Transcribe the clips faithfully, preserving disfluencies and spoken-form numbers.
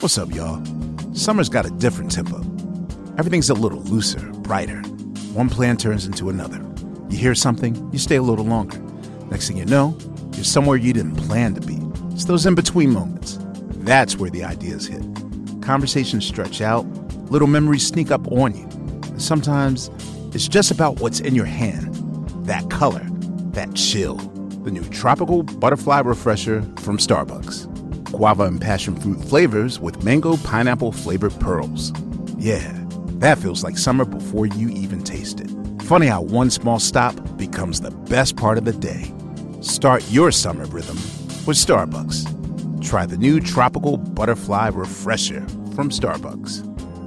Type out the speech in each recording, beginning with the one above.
What's up, y'all? Summer's got a different tempo. Everything's a little looser, brighter. One plan turns into another. You hear something, you stay a little longer. Next thing you know, you're somewhere you didn't plan to be. It's those in-between moments. That's where the ideas hit. Conversations stretch out, little memories sneak up on you. And sometimes it's just about what's in your hand. That color, that chill. The new Tropical Butterfly Refresher from Starbucks. Guava and passion fruit flavors with mango pineapple flavored pearls. Yeah, that feels like summer before you even taste it. Funny how one small stop becomes the best part of the day. Start your summer rhythm with Starbucks. Try the new Tropical Butterfly Refresher from Starbucks.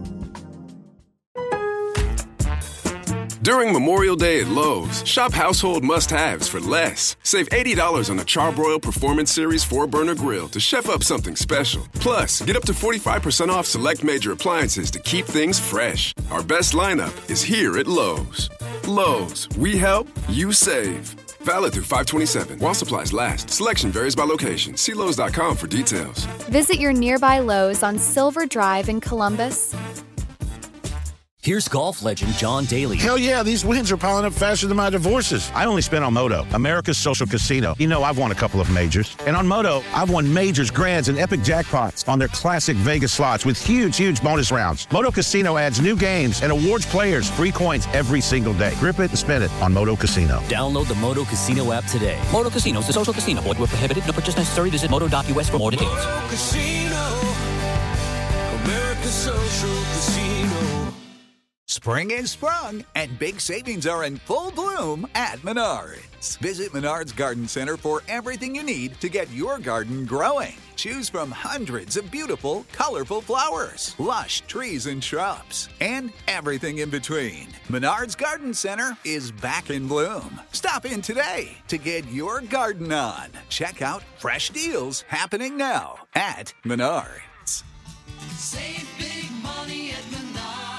During Memorial Day at Lowe's, shop household must-haves for less. Save eighty dollars on a Charbroil Performance Series four burner grill to chef up something special. Plus, get up to forty-five percent off select major appliances to keep things fresh. Our best lineup is here at Lowe's. Lowe's, we help, you save. Valid through five twenty-seven. While supplies last. Selection varies by location. See Lowe's dot com for details. Visit your nearby Lowe's on Silver Drive in Columbus. Here's golf legend John Daly. Hell yeah, these wins are piling up faster than my divorces. I only spent on Moto, America's social casino. You know, I've won a couple of majors. And on Moto, I've won majors, grands, and epic jackpots on their classic Vegas slots with huge, huge bonus rounds. Moto Casino adds new games and awards players free coins every single day. Grip it and spin it on Moto Casino. Download the Moto Casino app today. Moto Casino is a social casino. Void where prohibited. No purchase necessary. Visit moto dot u s for more details. Moto Casino, America's social casino. Spring is sprung, and big savings are in full bloom at Menards. Visit Menards Garden Center for everything you need to get your garden growing. Choose from hundreds of beautiful, colorful flowers, lush trees and shrubs, and everything in between. Menards Garden Center is back in bloom. Stop in today to get your garden on. Check out fresh deals happening now at Menards. Save big money at Menards.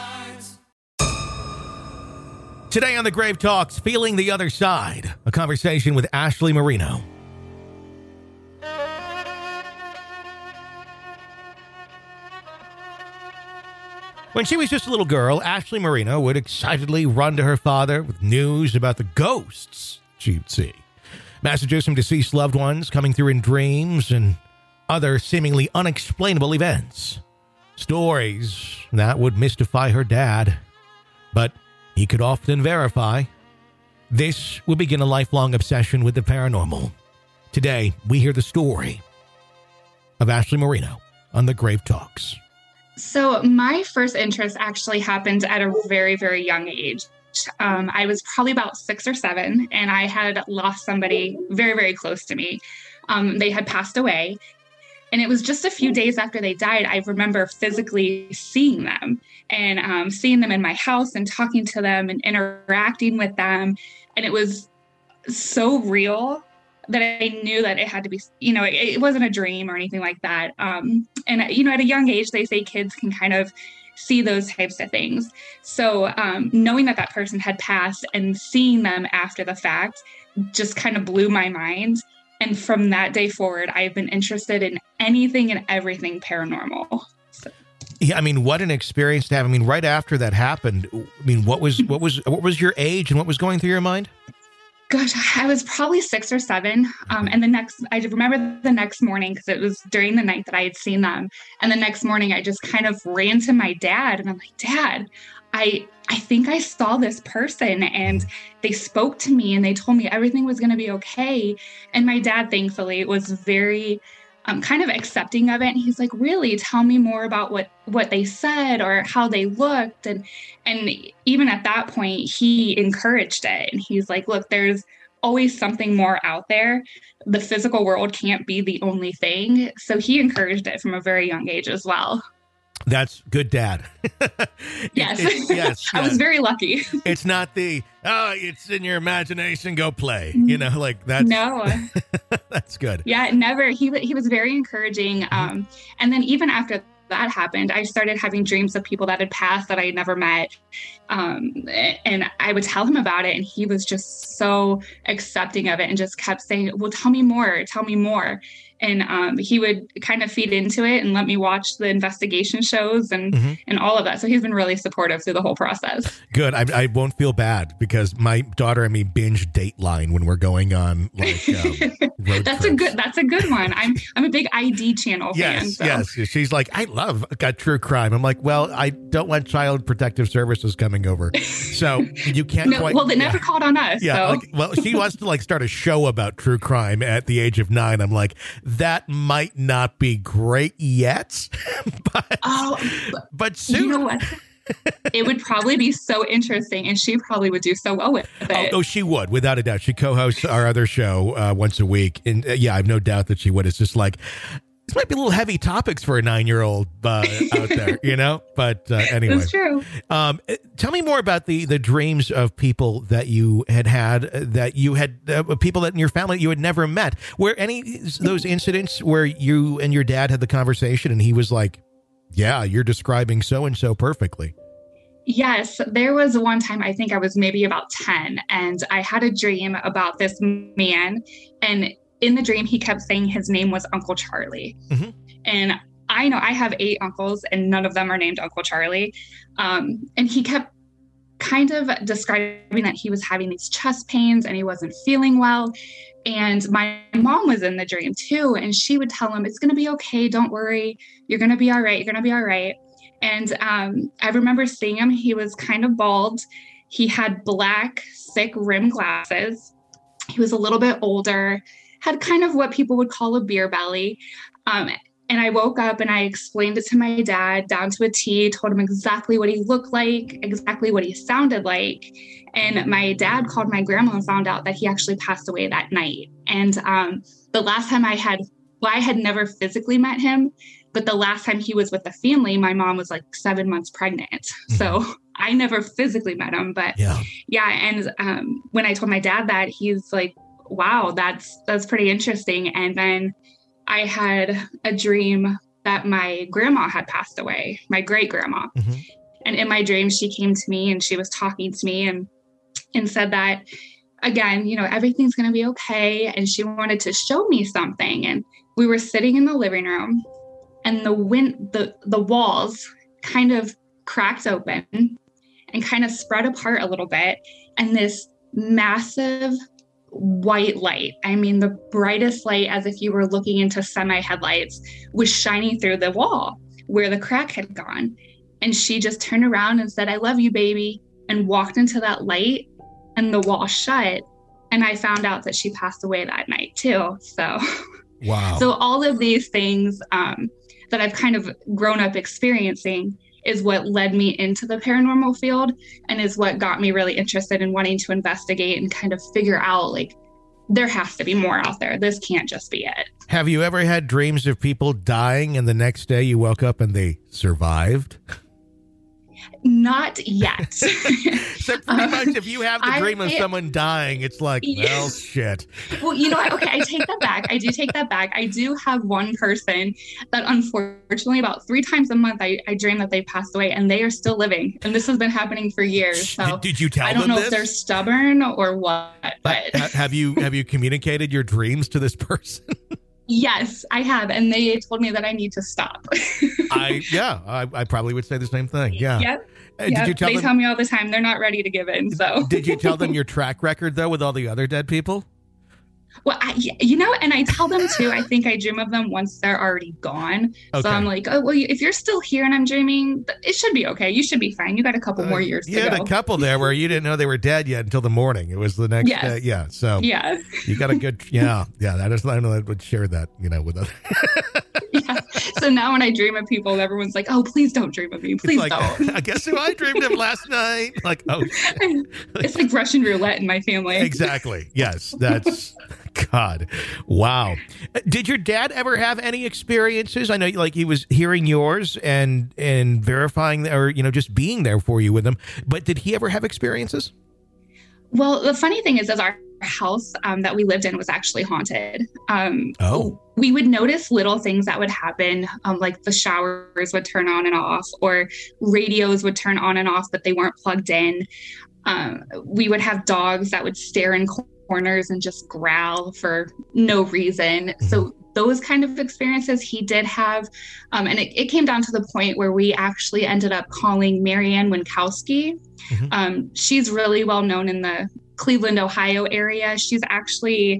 Today on The Grave Talks, Feeling the Other Side, a conversation with Ashley Marino. When she was just a little girl, Ashley Marino would excitedly run to her father with news about the ghosts she'd see. Messages from deceased loved ones coming through in dreams and other seemingly unexplainable events. Stories that would mystify her dad, but he could often verify. This would begin a lifelong obsession with the paranormal. Today, we hear the story of Ashley Marino on The Grave Talks. So my first interest actually happened at a very, very young age. Um, I was probably about six or seven, and I had lost somebody very, very close to me. Um, they had passed away. And it was just a few days after they died, I remember physically seeing them and um, seeing them in my house and talking to them and interacting with them. And it was so real that I knew that it had to be, you know, it, it wasn't a dream or anything like that. Um, and, you know, at a young age, they say kids can kind of see those types of things. So um, knowing that that person had passed and seeing them after the fact just kind of blew my mind. And from that day forward, I've been interested in anything and everything paranormal. So. Yeah, I mean, what an experience to have. I mean, right after that happened, I mean, what was what was what was your age and what was going through your mind? Gosh, I was probably six or seven. Um, and the next, I remember the next morning because it was during the night that I had seen them. And the next morning, I just kind of ran to my dad, and I'm like, Dad, I. I think I saw this person and they spoke to me and they told me everything was going to be okay. And my dad, thankfully, was very um, kind of accepting of it. And he's like, really, tell me more about what, what they said or how they looked. And, and even at that point, he encouraged it. And he's like, look, there's always something more out there. The physical world can't be the only thing. So he encouraged it from a very young age as well. That's good dad. Yes. It, it, yes. I was very lucky. It's not the, oh, it's in your imagination, go play. You know, like that's. No. That's good. Yeah, never. He, he was very encouraging. Um, and then even after that happened, I started having dreams of people that had passed that I had never met. Um, and I would tell him about it. And he was just so accepting of it and just kept saying, well, tell me more, tell me more. And um, he would kind of feed into it and let me watch the investigation shows and, mm-hmm. and all of that. So he's been really supportive through the whole process. Good. I, I won't feel bad because my daughter and me binge Dateline when we're going on like um, road That's trips. a good. That's a good one. I'm I'm a big I D channel yes, fan. So. Yes, she's like, I love got true crime. I'm like, well, I don't want Child Protective Services coming over, so you can't. No, quite, well, they yeah. never called on us. Yeah. So. Like, well, she wants to like start a show about true crime at the age of nine. I'm like, that might not be great yet, but oh, but, but soon. You know what? It would probably be so interesting, and she probably would do so well with it. Oh, oh she would, without a doubt. She co-hosts our other show uh, once a week, and uh, yeah, I have no doubt that she would. It's just like, this might be a little heavy topics for a nine-year-old uh, out there, you know? But uh, anyway. That's true. Um, tell me more about the, the dreams of people that you had had, uh, that you had, uh, people that in your family you had never met. Were any of those incidents where you and your dad had the conversation and he was like, yeah, you're describing so-and-so perfectly? Yes, there was one time, I think I was maybe about ten, and I had a dream about this man, and in the dream, he kept saying his name was Uncle Charlie. Mm-hmm. And I know I have eight uncles and none of them are named Uncle Charlie. Um, and he kept kind of describing that he was having these chest pains and he wasn't feeling well. And my mom was in the dream too. And she would tell him, it's going to be okay. Don't worry. You're going to be all right. You're going to be all right. And um, I remember seeing him. He was kind of bald. He had black, thick rim glasses. He was a little bit older, had kind of what people would call a beer belly. Um, and I woke up and I explained it to my dad down to a T, told him exactly what he looked like, exactly what he sounded like. And my dad called my grandma and found out that he actually passed away that night. And um, the last time I had, well, I had never physically met him, but the last time he was with the family, my mom was like seven months pregnant. Mm-hmm. So I never physically met him, but yeah. yeah and um, when I told my dad that, he's like, wow, that's, that's pretty interesting. And then I had a dream that my grandma had passed away, my great grandma. Mm-hmm. And in my dream, she came to me and she was talking to me and, and said that, again, you know, everything's going to be okay. And she wanted to show me something. And we were sitting in the living room and the wind, the, the walls kind of cracked open and kind of spread apart a little bit. And this massive white light, I mean, the brightest light, as if you were looking into semi headlights, was shining through the wall where the crack had gone. And she just turned around and said, I love you, baby, and walked into that light and the wall shut. And I found out that she passed away that night too. So, wow. So all of these things um, that I've kind of grown up experiencing is what led me into the paranormal field and is what got me really interested in wanting to investigate and kind of figure out, like, there has to be more out there. This can't just be it. Have you ever had dreams of people dying and the next day you woke up and they survived? Not yet. So pretty um, much if you have the dream I, of someone dying, it's like, yes. Well, shit. Well, you know, okay, I take that back. I do take that back. I do have one person that unfortunately about three times a month, I, I dream that they passed away and they are still living. And this has been happening for years. So did, did you tell them I don't know this? if they're stubborn or what. But uh, have you have you communicated your dreams to this person? Yes, I have. And they told me that I need to stop. I, yeah, I, I probably would say the same thing. Yeah. Yep. Uh, yep. Did you tell they them, tell me all the time they're not ready to give in. So did you tell them your track record though with all the other dead people? Well, I, you know, and I tell them too, I think I dream of them once they're already gone. Okay. So I'm like, oh, well, if you're still here and I'm dreaming, it should be okay. You should be fine. You got a couple uh, more years to go. You had a couple there where you didn't know they were dead yet until the morning. It was the next yes. day. Yeah. So yeah. You got a good, yeah. Yeah. That is, I know I would share that, you know, with others. Yeah. So now when I dream of people, everyone's like, oh, please don't dream of me. Please like, don't. I guess who I dreamed of last night. Like, oh. It's like Russian roulette in my family. Exactly. Yes. That's, God. Wow. Did your dad ever have any experiences? I know like he was hearing yours and, and verifying or, you know, just being there for you with them. But did he ever have experiences? Well, the funny thing is, is our house um, that we lived in was actually haunted. Um, oh. We would notice little things that would happen, um, like the showers would turn on and off, or radios would turn on and off, but they weren't plugged in. Um, we would have dogs that would stare in corners and just growl for no reason. Mm-hmm. So those kind of experiences he did have. Um, and it, it came down to the point where we actually ended up calling Marianne Winkowski. Mm-hmm. Um, she's really well known in the Cleveland, Ohio area. She's actually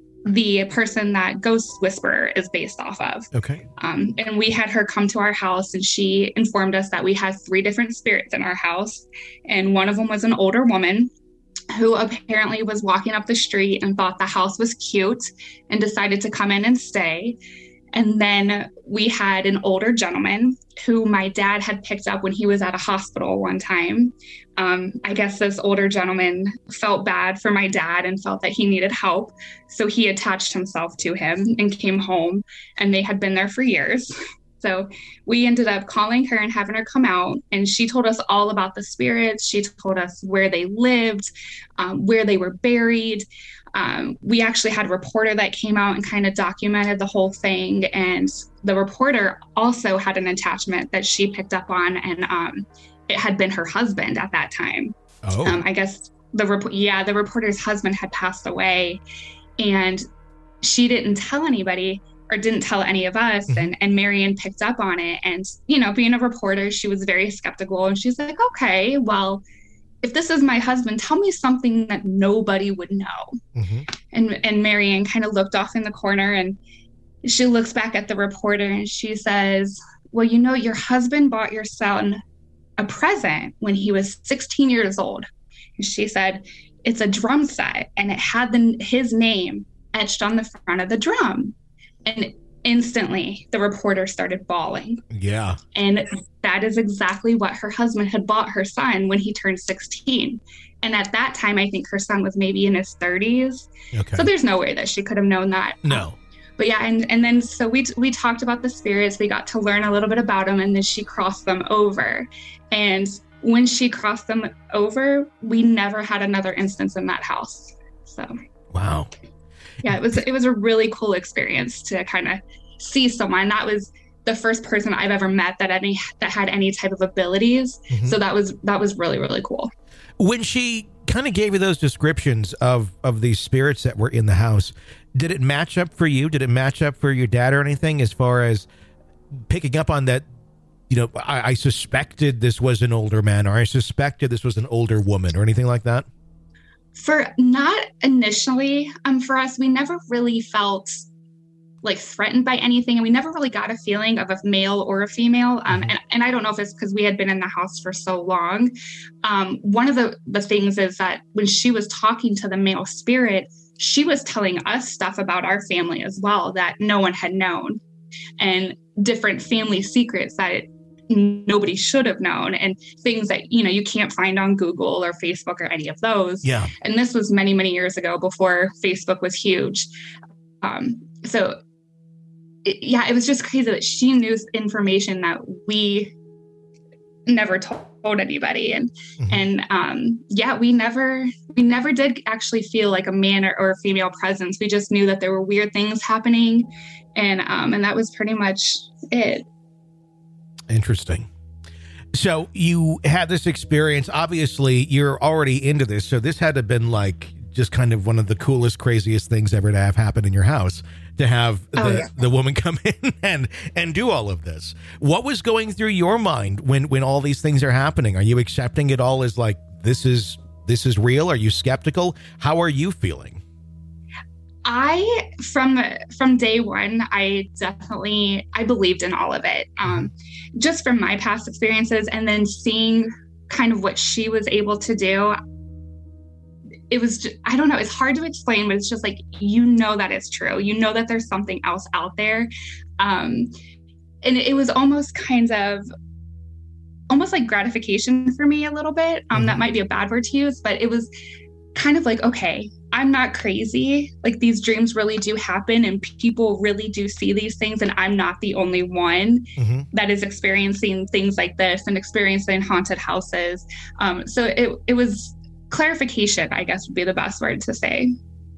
the person that Ghost Whisperer is based off of. Okay. Um, and we had her come to our house, and she informed us that we had three different spirits in our house. And one of them was an older woman who apparently was walking up the street and thought the house was cute and decided to come in and stay. And then we had an older gentleman who my dad had picked up when he was at a hospital one time. Um, I guess this older gentleman felt bad for my dad and felt that he needed help. So he attached himself to him and came home, and they had been there for years. So we ended up calling her and having her come out, and she told us all about the spirits. She told us where they lived, um, where they were buried. Um, we actually had a reporter that came out and kind of documented the whole thing. And the reporter also had an attachment that she picked up on, and um, it had been her husband at that time. Oh. Um, I guess the rep- yeah, the reporter's husband had passed away, and she didn't tell anybody or didn't tell any of us. Mm-hmm. And, and Marianne picked up on it. And, you know, being a reporter, she was very skeptical, and she's like, okay, well, if this is my husband, tell me something that nobody would know. Mm-hmm. And and Marianne kind of looked off in the corner, and she looks back at the reporter, and she says, well, you know, your husband bought your son a present when he was sixteen years old. And she said, it's a drum set, and it had the, his name etched on the front of the drum. And instantly the reporter started bawling. Yeah. And that is exactly what her husband had bought her son when he turned sixteen. And at that time, I think her son was maybe in his thirties. Okay. So there's no way that she could have known that. No. But yeah, and, and then so we we talked about the spirits. We got to learn a little bit about them, and then she crossed them over. And when she crossed them over, we never had another instance in that house. So. Wow. Yeah, it was it was a really cool experience to kind of see someone. That was the first person I've ever met that any that had any type of abilities. Mm-hmm. So that was that was really, really cool. When she kind of gave you those descriptions of of these spirits that were in the house, did it match up for you? Did it match up for your dad or anything, as far as picking up on that? You know, I, I suspected this was an older man, or I suspected this was an older woman, or anything like that? For not initially, um, for us, we never really felt like threatened by anything. And we never really got a feeling of a male or a female. Um, and, and I don't know if it's because we had been in the house for so long. Um, one of the, the things is that when she was talking to the male spirit, she was telling us stuff about our family as well that no one had known, and different family secrets that nobody should have known, and things that, you know, you can't find on Google or Facebook or any of those. Yeah. And this was many, many years ago, before Facebook was huge. Um, so it, yeah, it was just crazy that she knew information that we never told anybody. And, mm-hmm. and, um, yeah, we never, we never did actually feel like a man or, or a female presence. We just knew that there were weird things happening. And, um, and that was pretty much it. Interesting. So you had this experience. Obviously, you're already into this. So this had to have been like just kind of one of the coolest, craziest things ever to have happen in your house, to have oh, the, yeah. the woman come in and and do all of this. What was going through your mind when when all these things are happening? Are you accepting it all as like, this is this is real? Are you skeptical? How are you feeling? I, from from day one, I definitely, I believed in all of it, um, just from my past experiences, and then seeing kind of what she was able to do. It was, just, I don't know, it's hard to explain, but it's just like, you know that it's true. You know that there's something else out there. Um, and it was almost kind of, almost like gratification for me a little bit. Um, that might be a bad word to use, but it was kind of like, okay, I'm not crazy. Like, these dreams really do happen, and people really do see these things, and I'm not the only one mm-hmm. that is experiencing things like this and experiencing haunted houses. Um, so it it was clarification, I guess would be the best word to say.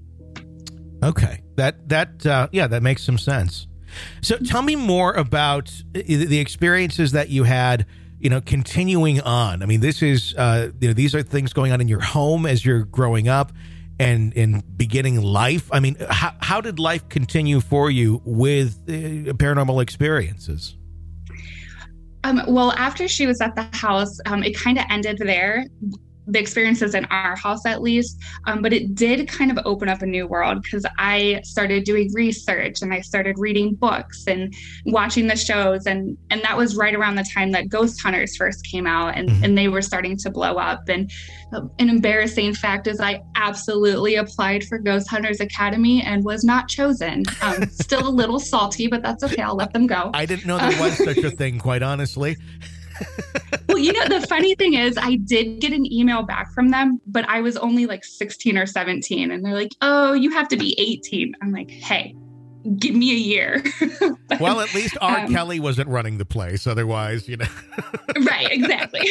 Okay, that that uh, yeah, that makes some sense. So tell me more about the experiences that you had, you know, continuing on. I mean, this is, uh, you know, these are things going on in your home as you're growing up. and in beginning life. I mean, how, how did life continue for you with uh, paranormal experiences? Um, well, after she was at the house, um, it kind of ended there. The experiences in our house, at least. Um, but it did kind of open up a new world because I started doing research and I started reading books and watching the shows. And, and that was right around the time that Ghost Hunters first came out and, mm-hmm. and they were starting to blow up. And an embarrassing fact is I absolutely applied for Ghost Hunters Academy and was not chosen. Um, still a little salty, but that's okay. I'll let them go. I didn't know there was such a thing, quite honestly. Well, you know, the funny thing is I did get an email back from them, but I was only like sixteen or seventeen. And they're like, oh, you have to be eighteen. I'm like, hey, give me a year. But, well, at least R. um, Kelly wasn't running the place. Otherwise, you know. Right, exactly.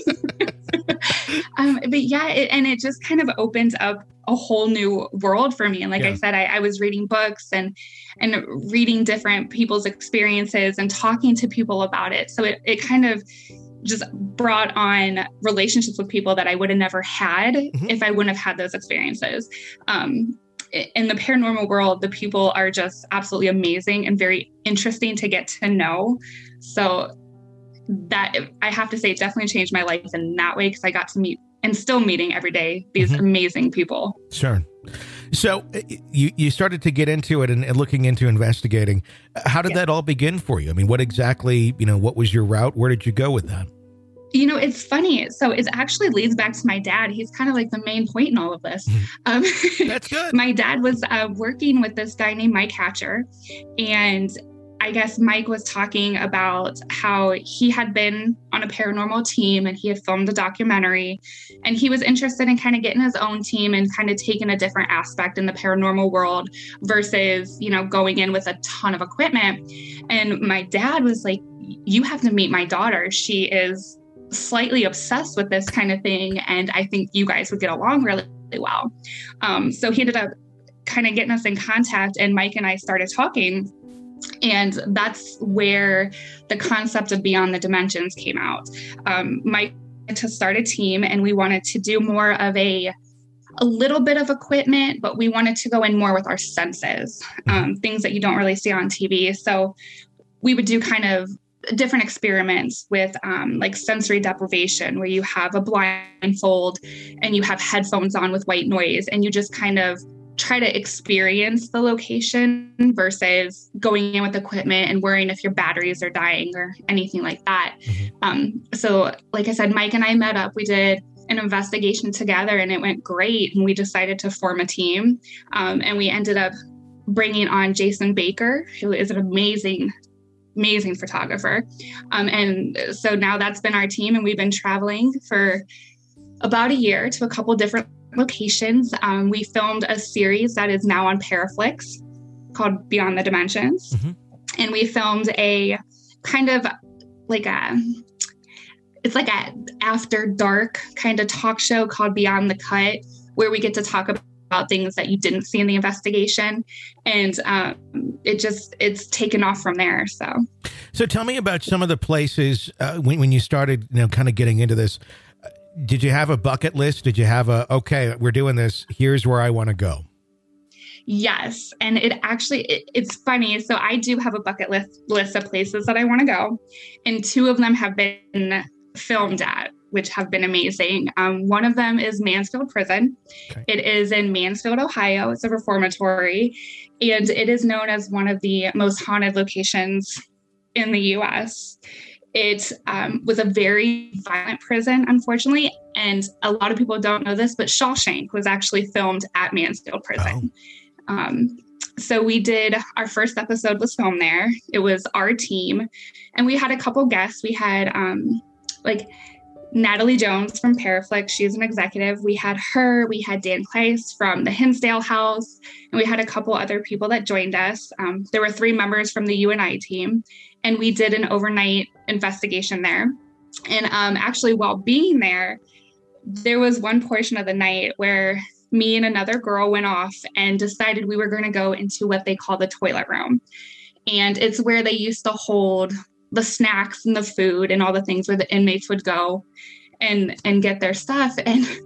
um, but yeah, it, and it just kind of opened up a whole new world for me. And like yeah. I said, I, I was reading books and and reading different people's experiences and talking to people about it. So it, it kind of just brought on relationships with people that I would have never had mm-hmm. if I wouldn't have had those experiences. Um, in the paranormal world, the people are just absolutely amazing and very interesting to get to know. So that, I have to say, it definitely changed my life in that way because I got to meet and still meeting every day these mm-hmm. amazing people. Sure. So you, you started to get into it and, and looking into investigating. How did yeah. that all begin for you? I mean, what exactly, you know, what was your route? Where did you go with that? You know, it's funny. So it actually leads back to my dad. He's kind of like the main point in all of this. Um, That's good. My dad was uh, working with this guy named Mike Hatcher. And I guess Mike was talking about how he had been on a paranormal team and he had filmed a documentary and he was interested in kind of getting his own team and kind of taking a different aspect in the paranormal world versus, you know, going in with a ton of equipment. And my dad was like, you have to meet my daughter. She is slightly obsessed with this kind of thing. And I think you guys would get along really, really well. Um, so he ended up kind of getting us in contact and Mike and I started talking. And that's where the concept of Beyond the Dimensions came out. Um, Mike to start a team and we wanted to do more of a a little bit of equipment, but we wanted to go in more with our senses, um, things that you don't really see on T V. So we would do kind of different experiments with um, like sensory deprivation, where you have a blindfold and you have headphones on with white noise and you just kind of try to experience the location versus going in with equipment and worrying if your batteries are dying or anything like that. Mm-hmm. Um, so like I said, Mike and I met up, we did an investigation together and it went great. And we decided to form a team. Um, and we ended up bringing on Jason Baker, who is an amazing, amazing photographer. Um, and so now that's been our team and we've been traveling for about a year to a couple different locations. Um, we filmed a series that is now on Paraflix called Beyond the Dimensions. Mm-hmm. And we filmed a kind of like a, it's like a after dark kind of talk show called Beyond the Cut, where we get to talk about things that you didn't see in the investigation. And um, it just, it's taken off from there. So, so tell me about some of the places uh, when, when you started, you know, kind of getting into this. Did you have a bucket list? Did you have a, okay, we're doing this, here's where I want to go? Yes. And it actually, it, it's funny. So I do have a bucket list list of places that I want to go. And two of them have been filmed at, which have been amazing. Um, one of them is Mansfield Prison. Okay. It is in Mansfield, Ohio. It's a reformatory. And it is known as one of the most haunted locations in the U S It um, was a very violent prison, unfortunately. And a lot of people don't know this, but Shawshank was actually filmed at Mansfield Prison. Oh. Um, so we did, our first episode was filmed there. It was our team. And we had a couple guests. We had um, like Natalie Jones from Paraflix. She's an executive. We had her. We had Dan Kleiss from the Hinsdale House. And we had a couple other people that joined us. Um, there were three members from the U N I team. And we did an overnight investigation there. And um, actually, while being there, there was one portion of the night where me and another girl went off and decided we were going to go into what they call the toilet room. And it's where they used to hold the snacks and the food and all the things where the inmates would go and, and get their stuff. And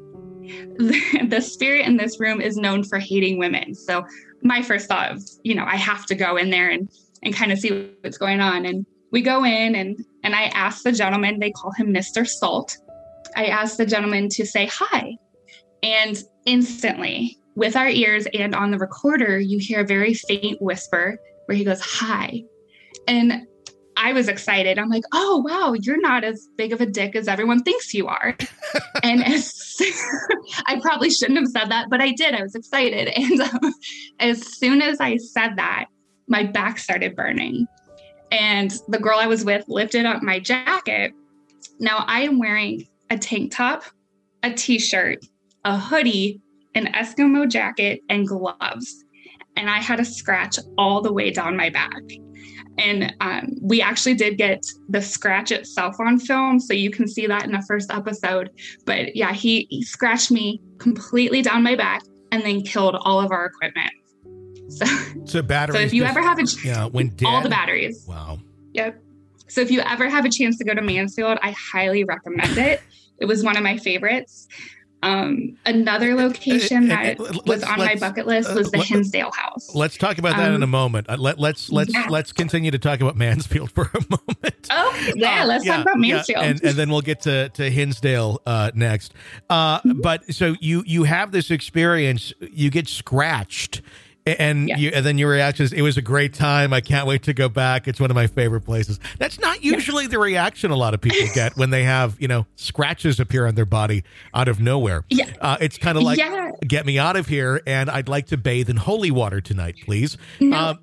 the, the spirit in this room is known for hating women. So my first thought of, you know, I have to go in there and, and kind of see what's going on. And we go in and, and I ask the gentleman, they call him Mister Salt. I asked the gentleman to say hi. And instantly, with our ears and on the recorder, you hear a very faint whisper where he goes, hi. And I was excited. I'm like, oh, wow, you're not as big of a dick as everyone thinks you are. And as, I probably shouldn't have said that, but I did. I was excited. And um, as soon as I said that, my back started burning. And the girl I was with lifted up my jacket. Now I am wearing a tank top, a t-shirt, a hoodie, an Eskimo jacket, and gloves. And I had a scratch all the way down my back. And um, we actually did get the scratch itself on film, so you can see that in the first episode. But yeah, he, he scratched me completely down my back and then killed all of our equipment. So, so batteries. So if you just, ever have a ch- yeah, went dead. all the batteries. Wow. Yep. So if you ever have a chance to go to Mansfield, I highly recommend it. It was one of my favorites. Um, another location that was on my bucket list was the Hinsdale House. Let's talk about that um, in a moment. Uh, let, let's let's yeah. let's continue to talk about Mansfield for a moment. Oh, yeah, uh, let's yeah, talk about Mansfield, yeah, and, and then we'll get to to Hinsdale uh, next. Uh, mm-hmm. But so you you have this experience. You get scratched. And yeah. you, and then your reaction is, it was a great time. I can't wait to go back. It's one of my favorite places. That's not usually yeah. the reaction a lot of people get when they have, you know, scratches appear on their body out of nowhere. Yeah. Uh, it's kind of like, yeah. get me out of here, and I'd like to bathe in holy water tonight, please. No. Um,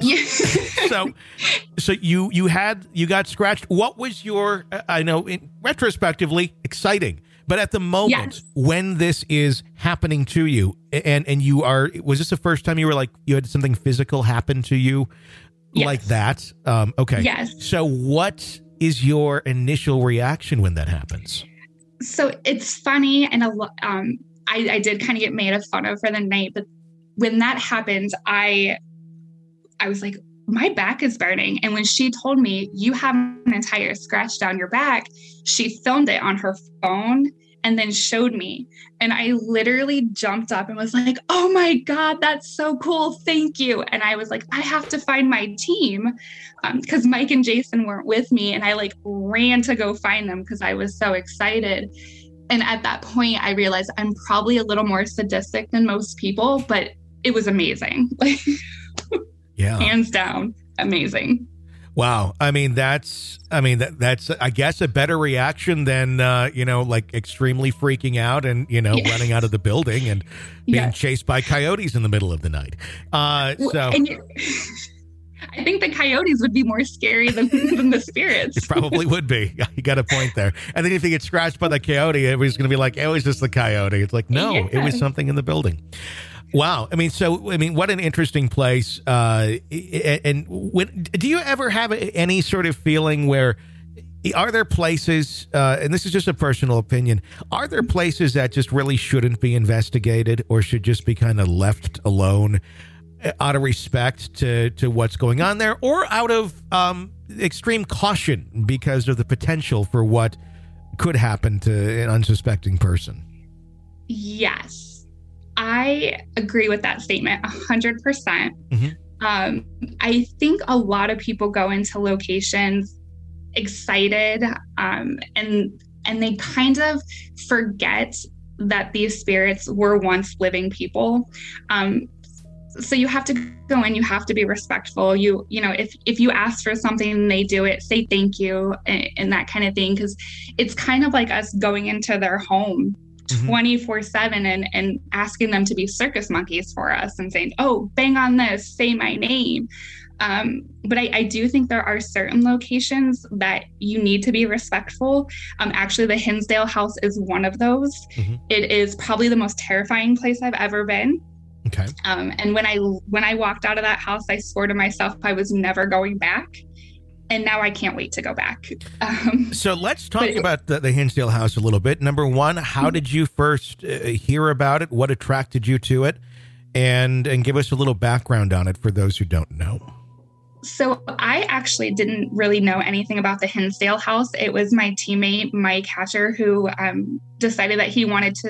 so, so you you had you got scratched. What was your? I know, in, retrospectively, exciting. But at the moment yes. when this is happening to you, and, and you are, was this the first time you were like, you had something physical happen to you yes. like that? Um, okay. Yes. So what is your initial reaction when that happens? So it's funny. And a lo- um, I, I did kind of get made of fun of for the night. But when that happened, I, I was like, my back is burning. And when she told me you have an entire scratch down your back, she filmed it on her phone and then showed me. And I literally jumped up and was like, oh my God, that's so cool. Thank you. And I was like, I have to find my team because um, Mike and Jason weren't with me. And I like ran to go find them because I was so excited. And at that point, I realized I'm probably a little more sadistic than most people, but it was amazing. Yeah. Hands down. Amazing. Wow. I mean, that's, I mean, that that's, I guess, a better reaction than, uh, you know, like extremely freaking out and, you know, yes. running out of the building and being yes. chased by coyotes in the middle of the night. Uh, so and you, I think the coyotes would be more scary than, than the spirits. It probably would be. You got a point there. And then if you get scratched by the coyote, it was going to be like, it was just the coyote. It's like, no, yeah. it was something in the building. Wow. I mean, so, I mean, what an interesting place. Uh, and when, do you ever have any sort of feeling where, are there places, uh, and this is just a personal opinion, are there places that just really shouldn't be investigated or should just be kind of left alone out of respect to, to what's going on there, or out of um, extreme caution because of the potential for what could happen to an unsuspecting person? Yes. I agree with that statement one hundred percent. Mm-hmm. Um, I think a lot of people go into locations excited um, and and they kind of forget that these spirits were once living people. Um, so you have to go in, you have to be respectful. You you know, if, if you ask for something and they do it, say thank you and, and that kind of thing, because it's kind of like us going into their home twenty-four seven and, and asking them to be circus monkeys for us and saying, oh, bang on this, say my name. Um, but I, I do think there are certain locations that you need to be respectful. Um, actually, the Hinsdale House is one of those. Mm-hmm. It is probably the most terrifying place I've ever been. Okay. Um, and when I when I walked out of that house, I swore to myself I was never going back. And now I can't wait to go back. Um, so let's talk about the, the Hinsdale House a little bit. Number one, how did you first uh, hear about it? What attracted you to it? And and give us a little background on it for those who don't know. So I actually didn't really know anything about the Hinsdale House. It was my teammate, Mike Hatcher, who um, decided that he wanted to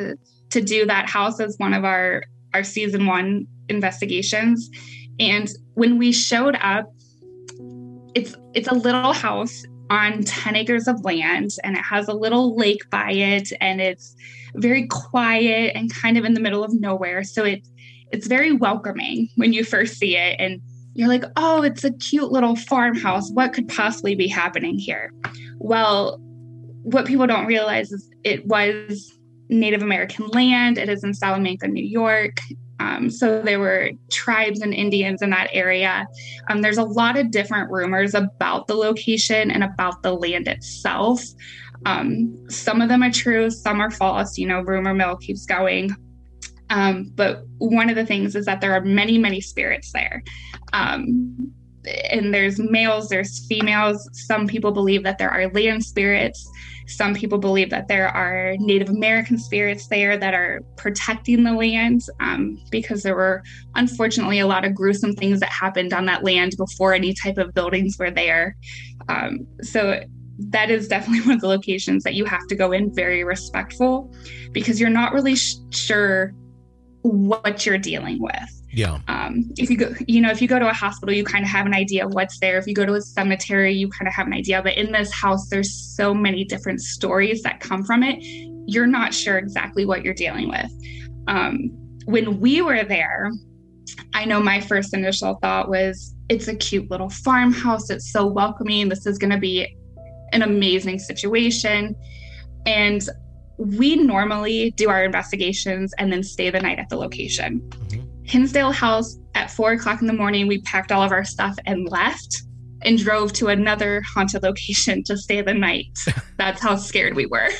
to do that house as one of our, our season one investigations. And when we showed up, it's it's a little house on ten acres of land, and it has a little lake by it, and it's very quiet and kind of in the middle of nowhere. So it, it's very welcoming when you first see it. And you're like, oh, it's a cute little farmhouse. What could possibly be happening here? Well, what people don't realize is it was Native American land. It is in Salamanca, New York. Um, so there were tribes and Indians in that area. Um, there's a lot of different rumors about the location and about the land itself. Um, some of them are true, some are false. You know, rumor mill keeps going. Um, but one of the things is that there are many, many spirits there. Um, and there's males, there's females. Some people believe that there are land spirits. Some people believe that there are Native American spirits there that are protecting the land, um, because there were unfortunately a lot of gruesome things that happened on that land before any type of buildings were there. Um, so that is definitely one of the locations that you have to go in very respectful, because you're not really sh- sure what you're dealing with. Yeah. Um, if you go, you know, if you go to a hospital, you kind of have an idea of what's there. If you go to a cemetery, you kind of have an idea. But in this house, there's so many different stories that come from it. You're not sure exactly what you're dealing with. Um, when we were there, I know my first initial thought was, it's a cute little farmhouse. It's so welcoming. This is going to be an amazing situation. And we normally do our investigations and then stay the night at the location. Mm-hmm. Hinsdale House, at four o'clock in the morning, we packed all of our stuff and left and drove to another haunted location to stay the night. That's how scared we were.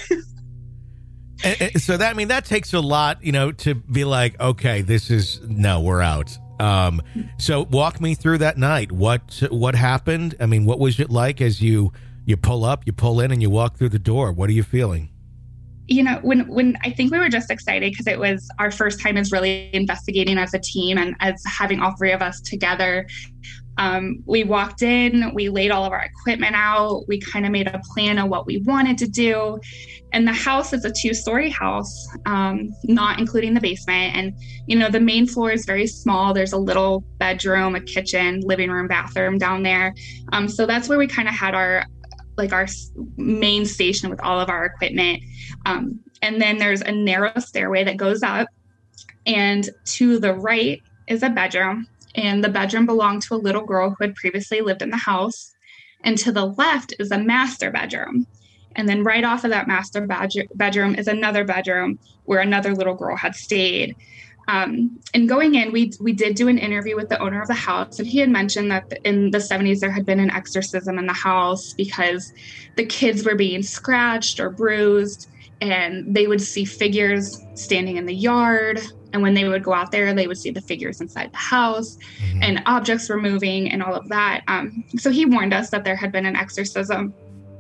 and, and so that, I mean, that takes a lot, you know, to be like, okay, this is, no, we're out. Um, so walk me through that night. What, what happened? I mean, what was it like as you, you pull up, you pull in and you walk through the door? What are you feeling? You know, when when I think we were just excited because it was our first time as really investigating as a team and as having all three of us together. Um, we walked in, we laid all of our equipment out. We kind of made a plan of what we wanted to do. And the house is a two-story house, um, not including the basement. And, you know, the main floor is very small. There's a little bedroom, a kitchen, living room, bathroom down there. Um, so that's where we kind of had our like our main station with all of our equipment. Um, and then there's a narrow stairway that goes up, and to the right is a bedroom, and the bedroom belonged to a little girl who had previously lived in the house. And to the left is a master bedroom. And then right off of that master bedroom is another bedroom where another little girl had stayed. Um, and going in, we we did do an interview with the owner of the house, and he had mentioned that in the seventies there had been an exorcism in the house because the kids were being scratched or bruised, and they would see figures standing in the yard. And when they would go out there, they would see the figures inside the house, mm-hmm. and objects were moving and all of that. Um, so he warned us that there had been an exorcism.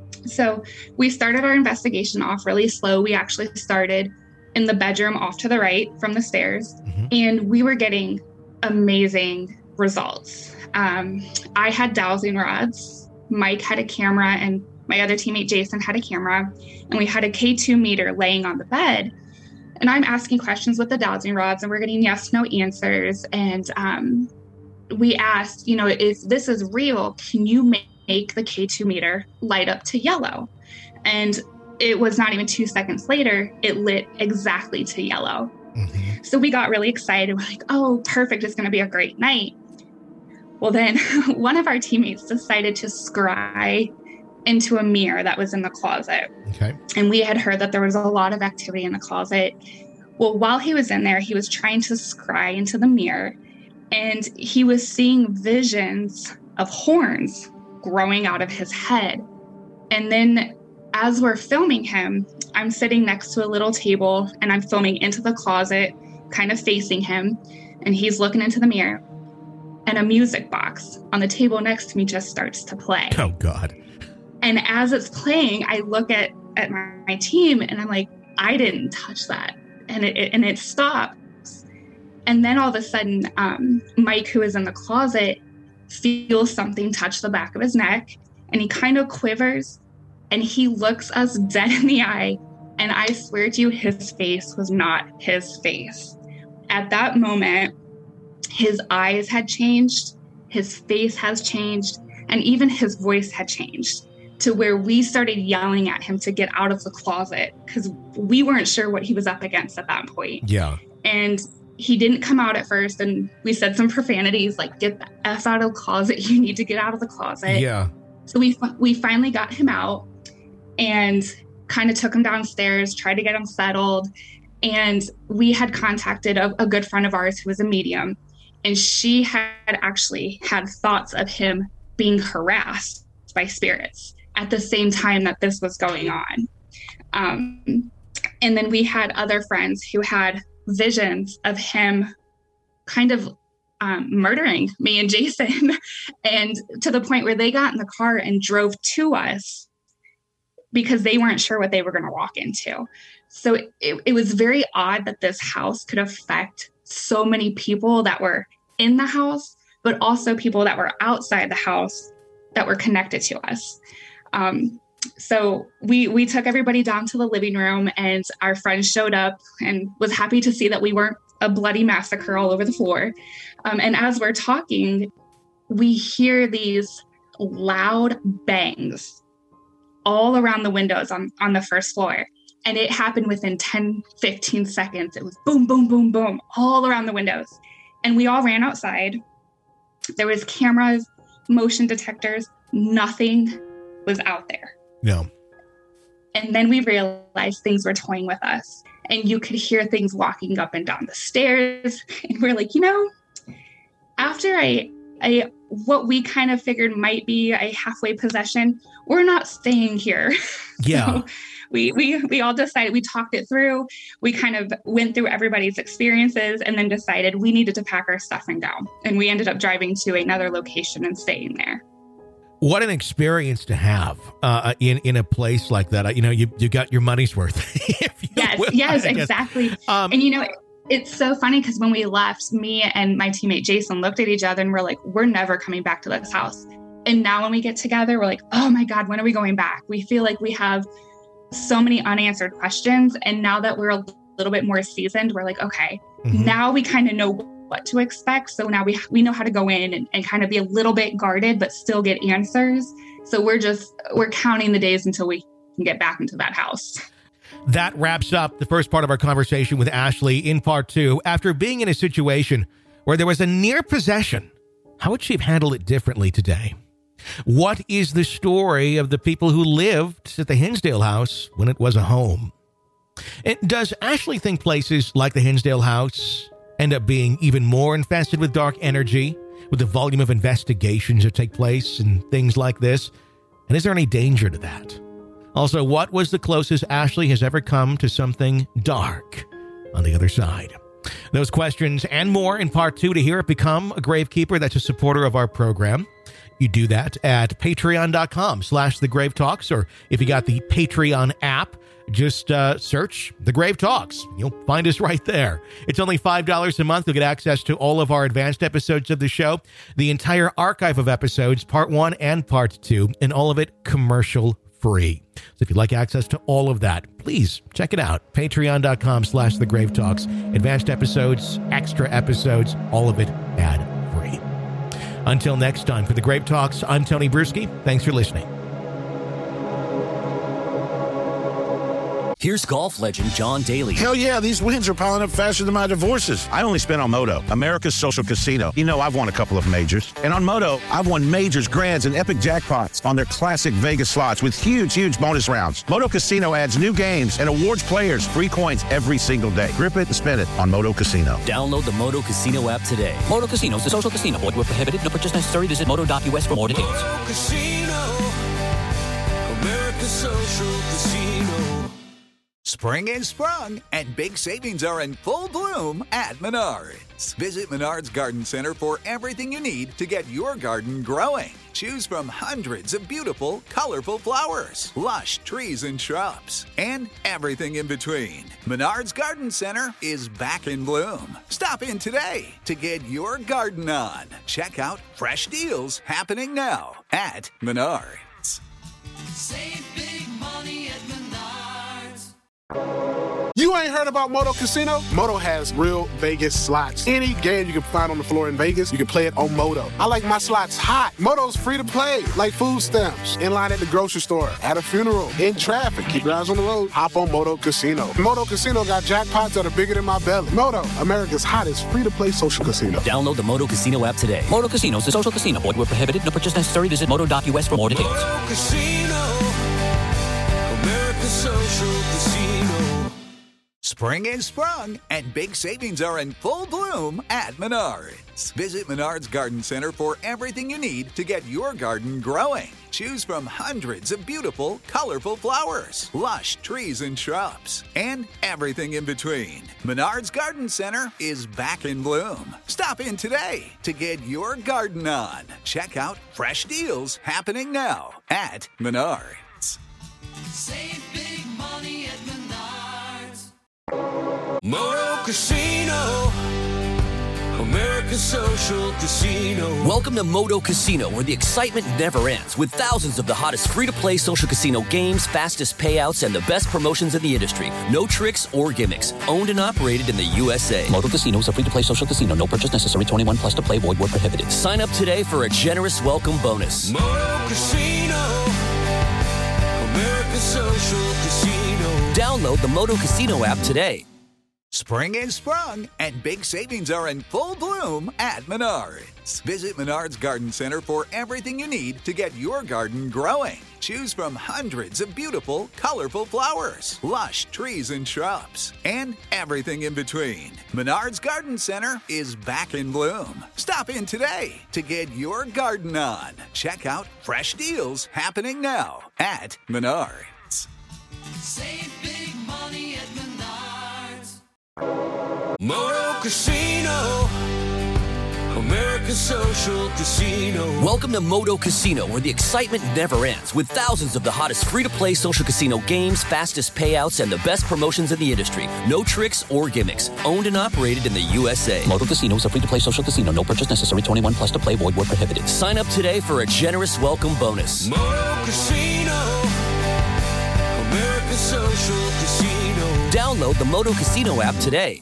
So we started our investigation off really slow. We actually started in the bedroom off to the right from the stairs, mm-hmm. and we were getting amazing results. Um, I had dowsing rods. Mike had a camera, and my other teammate Jason had a camera, and we had a K two meter laying on the bed. And I'm asking questions with the dowsing rods, and we're getting yes, no answers. And um, we asked, you know, if this is real, can you make the K two meter light up to yellow? And it was not even two seconds later, it lit exactly to yellow. Mm-hmm. So we got really excited. We're like, oh, perfect. It's going to be a great night. Well, then one of our teammates decided to scry into a mirror that was in the closet. Okay. And we had heard that there was a lot of activity in the closet. Well, while he was in there, he was trying to scry into the mirror, and he was seeing visions of horns growing out of his head. And then as we're filming him, I'm sitting next to a little table, and I'm filming into the closet, kind of facing him, and he's looking into the mirror, and a music box on the table next to me just starts to play. Oh, God. And as it's playing, I look at, at my, my team, and I'm like, I didn't touch that. And it, it and it stops. And then all of a sudden, um, Mike, who is in the closet, feels something touch the back of his neck, and he kind of quivers, and he looks us dead in the eye, And I swear to you, his face was not his face. At that moment, his eyes had changed, his face has changed, and even his voice had changed to where we started yelling at him to get out of the closet because we weren't sure what he was up against at that point. Yeah. And he didn't come out at first, and we said some profanities like, get the F out of the closet. You need to get out of the closet. Yeah. So we we finally got him out and kind of took him downstairs, tried to get him settled. And we had contacted a, a good friend of ours who was a medium. And she had actually had thoughts of him being harassed by spirits at the same time that this was going on. Um, and then we had other friends who had visions of him kind of um, murdering me and Jason, and to the point where they got in the car and drove to us because they weren't sure what they were going to walk into. So it, it was very odd that this house could affect so many people that were in the house, but also people that were outside the house that were connected to us. Um, so we we took everybody down to the living room, and our friend showed up and was happy to see that we weren't a bloody massacre all over the floor. Um, and as we're talking, we hear these loud bangs all around the windows on, on the first floor. And it happened within ten, fifteen seconds. It was boom, boom, boom, boom, all around the windows. And we all ran outside. There was cameras, motion detectors, nothing was out there. No. And then we realized things were toying with us. And you could hear things walking up and down the stairs. And we're like, you know, after I, I what we kind of figured might be a halfway possession, we're not staying here. Yeah. So we, we, we all decided, we talked it through. We kind of went through everybody's experiences and then decided we needed to pack our stuff and go. And we ended up driving to another location and staying there. What an experience to have uh, in, in a place like that. You know, you, you got your money's worth. if you yes, will, yes, I guess. exactly. Um, and, you know, it's so funny because when we left, me and my teammate Jason looked at each other and we're like, we're never coming back to this house. And now when we get together, we're like, oh my God, when are we going back? We feel like we have so many unanswered questions. And now that we're a little bit more seasoned, we're like, okay, mm-hmm. now we kind of know what to expect. So now we we know how to go in and, and kind of be a little bit guarded, but still get answers. So we're just, we're counting the days until we can get back into that house. That wraps up the first part of our conversation with Ashley. In part two, after being in a situation where there was a near possession, how would she have handled it differently today? What is the story of the people who lived at the Hinsdale house when it was a home? And does Ashley think places like the Hinsdale house end up being even more infested with dark energy with the volume of investigations that take place and things like this? And is there any danger to that? Also, what was the closest Ashley has ever come to something dark on the other side? Those questions and more in part two. To hear it, become a Gravekeeper that's a supporter of our program. You do that at patreon.com slash the Grave Talks, or if you got the Patreon app, just uh, search The Grave Talks. You'll find us right there. It's only five dollars a month. You'll get access to all of our advanced episodes of the show, the entire archive of episodes, part one and part two, and all of it commercial free. So if you'd like access to all of that, please check it out. Patreon.com slash The Grave Talks. Advanced episodes, extra episodes, all of it ad free. Until next time, for The Grave Talks, I'm Tony Bruschi. Thanks for listening. Here's golf legend John Daly. Hell yeah, these wins are piling up faster than my divorces. I only spent on Moto, America's social casino. You know, I've won a couple of majors. And on Moto, I've won majors, grands, and epic jackpots on their classic Vegas slots with huge, huge bonus rounds. Moto Casino adds new games and awards players free coins every single day. Grip it and spin it on Moto Casino. Download the Moto Casino app today. Moto Casino is a social casino. Void where prohibited. No purchase necessary. Visit moto dot u s for more details. Moto Casino, America's social casino. Spring is sprung, and big savings are in full bloom at Menards. Visit Menards Garden Center for everything you need to get your garden growing. Choose from hundreds of beautiful, colorful flowers, lush trees and shrubs, and everything in between. Menards Garden Center is back in bloom. Stop in today to get your garden on. Check out fresh deals happening now at Menards. Save big money at Menards. ain't heard about Moto Casino? Moto has real Vegas slots. Any game you can find on the floor in Vegas, you can play it on Moto. I like my slots hot. Moto's free to play, like food stamps, in line at the grocery store, at a funeral, in traffic. Keep your eyes on the road. Hop on Moto Casino. Moto Casino got jackpots that are bigger than my belly. Moto, America's hottest free-to-play social casino. Download the Moto Casino app today. Moto Casino is a social casino. Void where prohibited. No purchase necessary. Visit moto dot U S for more details. Moto Casino, America's social casino. Spring is sprung, and big savings are in full bloom at Menards. Visit Menards Garden Center for everything you need to get your garden growing. Choose from hundreds of beautiful, colorful flowers, lush trees and shrubs, and everything in between. Menards Garden Center is back in bloom. Stop in today to get your garden on. Check out fresh deals happening now at Menards. Save big money at Menards. Moto Casino, America's social casino. Welcome to Moto Casino, where the excitement never ends, with thousands of the hottest free-to-play social casino games, fastest payouts, and the best promotions in the industry. No tricks or gimmicks. Owned and operated in the U S A. Moto Casino is a free-to-play social casino. No purchase necessary. twenty-one plus to play. Void where prohibited. Sign up today for a generous welcome bonus. Moto Casino, America's social casino. Download the Moto Casino app today. Spring is sprung, and big savings are in full bloom at Menards. Visit Menards Garden Center for everything you need to get your garden growing. Choose from hundreds of beautiful, colorful flowers, lush trees and shrubs, and everything in between. Menards Garden Center is back in bloom. Stop in today to get your garden on. Check out fresh deals happening now at Menards. Save big money at Menards. Moto Casino, America's social casino. Welcome to Moto Casino, where the excitement never ends, with thousands of the hottest free-to-play social casino games, fastest payouts, and the best promotions in the industry. No tricks or gimmicks. Owned and operated in the U S A. Moto Casino is a free-to-play social casino. No purchase necessary. twenty-one plus to play. Void where prohibited. Sign up today for a generous welcome bonus. Moto Casino, America's social casino. Download the Moto Casino app today.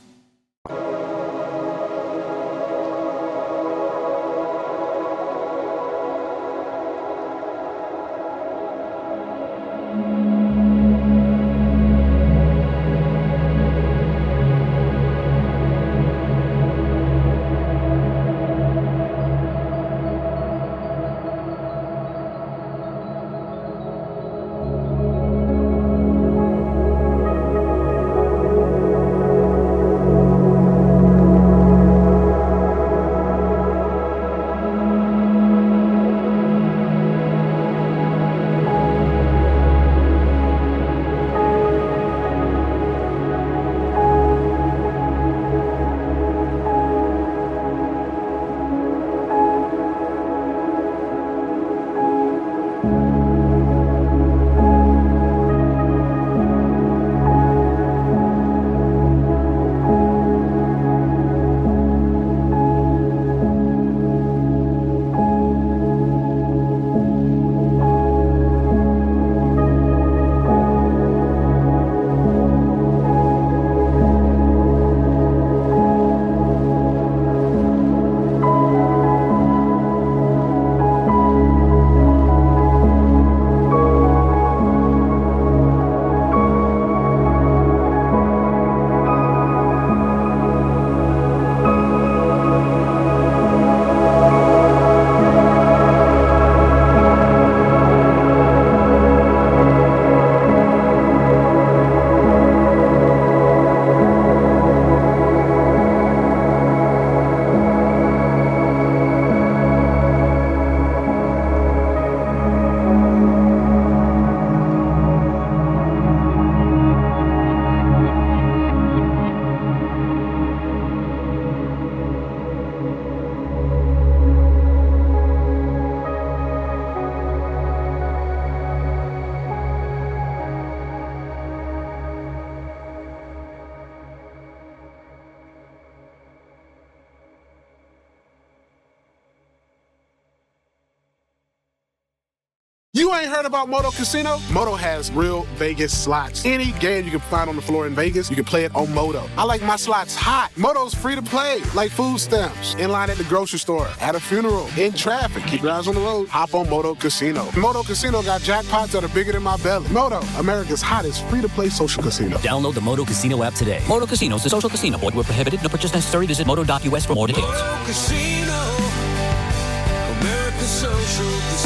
You ain't heard about Moto Casino? Moto has real Vegas slots. Any game you can find on the floor in Vegas, you can play it on Moto. I like my slots hot. Moto's free to play, like food stamps, in line at the grocery store, at a funeral, in traffic. Keep your eyes on the road. Hop on Moto Casino. Moto Casino got jackpots that are bigger than my belly. Moto, America's hottest free-to-play social casino. Download the Moto Casino app today. Moto Casino is a social casino. Void where prohibited. No purchase necessary. Visit moto dot U S for more details. Moto Casino. America's social casino.